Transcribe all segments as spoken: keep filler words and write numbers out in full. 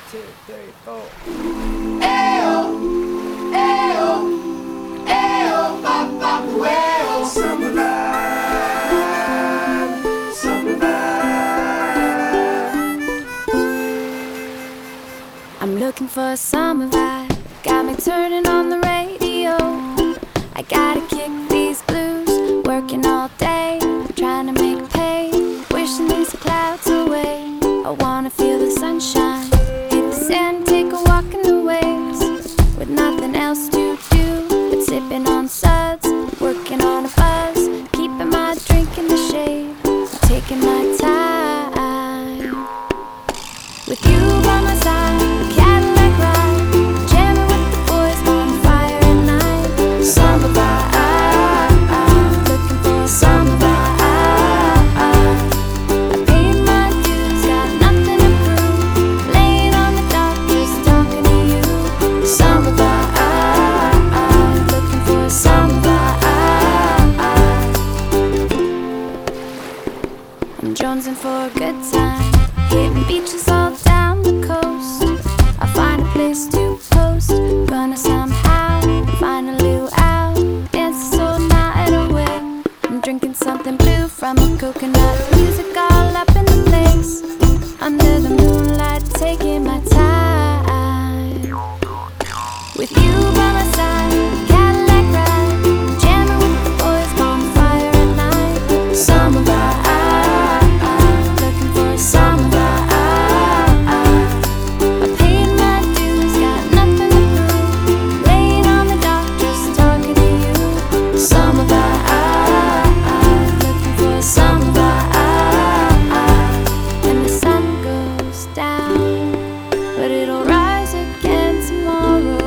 two, three, four. Ayo, ayo, ayo, papa, ayo. Summer vibe, summer vibe. I'm looking for a summer vibe. Got me turning on the radio. I gotta kick these blues, working all day, trying to make pay, wishing these clouds away. I wanna feel the sunshine, hit the sand, take a walk in the waves, with nothing else to do but sipping on suds, working on a buzz, keeping my drink in the shade, taking my time. With you by my side, Cadillac ride, jamming with the boys, bonfire at night. Summer vibe, looking for a summer vibe. I paid my dues, got nothing to prove, laying on the dock, just talking to you. Summer vibe, looking for a summer vibe. I'm jonesing for a good time, hitting beaches all down the coast. I'll find a place to post, gonna somehow find a luau, dance this whole night away. I'm drinking something blue from a coconut, music all up in the place, under the moonlight, taking my time. With you by my side, Cadillac ride, jamming with the boys, bonfire at night. Summer vibe, looking for a summer vibe. I paid my dues, got nothing to prove, laying on the dock, just talking to you. Summer vibe, looking for a summer vibe. When the sun goes down, but it'll rise again tomorrow.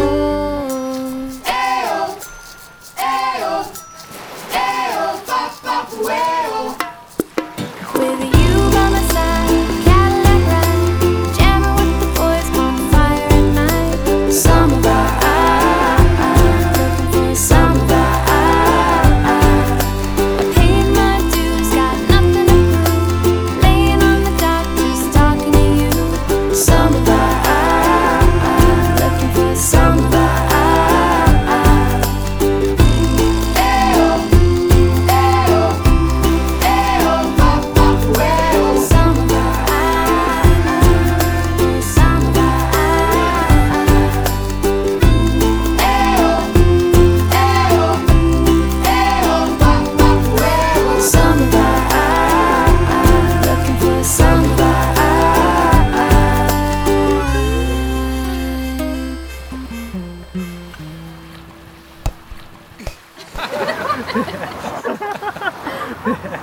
Ayo, ayo, ayo, papa, ayo. With you by my side, Cadillac ride, jamming with the boys, bonfire at night. Summer vibe, looking for a summer vibe. I paid my dues, got nothing to prove, laying on the dock, just talking to you. Summer vibe, looking for a summer vibe. Ayo, ayo, ayo, papa, ayo. Summer vibe, summer vibe. Ayo, ayo, ayo, papa, ayo. Summer vibe, looking for a summer vibe. Yeah.